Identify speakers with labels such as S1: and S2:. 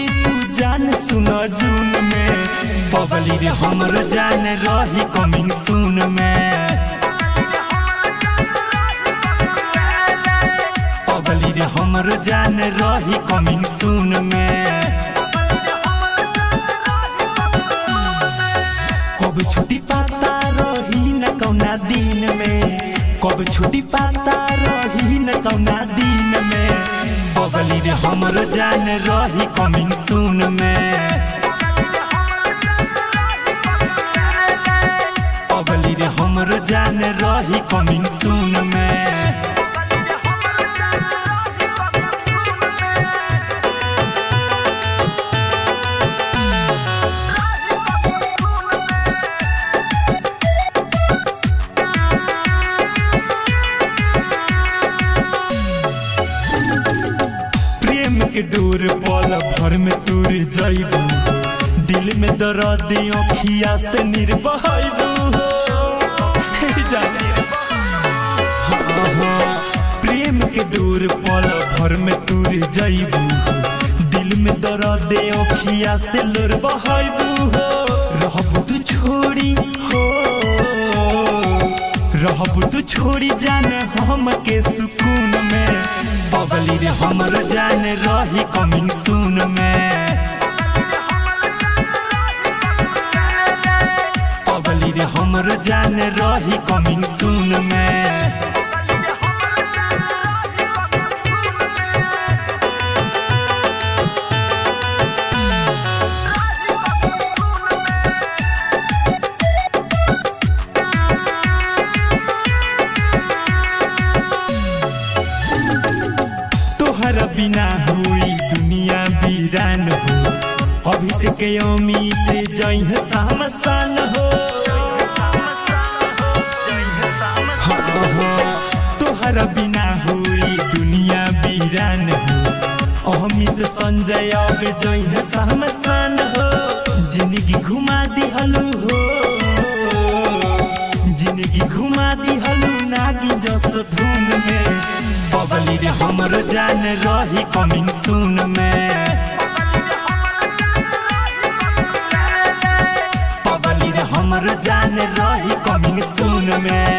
S1: तू जान सुन जून में पगली रे हमर जान रही कमिंग सून में पगली रे हमर जान रही कमिंग सून में कब छुट्टी पाता रही न कौना दिन में कब छुट्टी पाता रही न कौना दिन में पगली रे हमर जान रही कमिंग सून में पगली रे हमर जान रही कमिंग सून में के डोर पल भर में तूर जाइबू दिल में दर्द अखिया से निर्बहाइबू प्रेम के डोर पल भर में तूर जाइबू दिल में दर्द अखिया से लोर बहाइबू रहबू तू छोड़ी हो रहबू तू छोड़ी जाने हम के सुकून में पगली रे हमर जान रही कमिंग सून में पगली रे हमर जान रही कमिंग सून में तोहरा बिना हुई दुनिया वीरान हो अभिषेक अमित जय सामसान हो तोहरा बिना हुई दुनिया वीरान हो अमित संजय अब जय सामसान हो जिंदगी घुमा दिहलू हो जिंदगी घुमा दिहलू नागी जस धुन में पगली रे हमर जान रही कमिंग सून में पगली रे हमर जान रही कमिंग सून में।